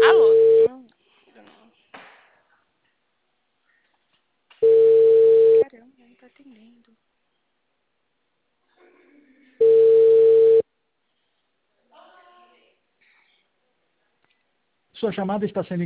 Alô? Caramba, não tá atendendo. Sua chamada está sendo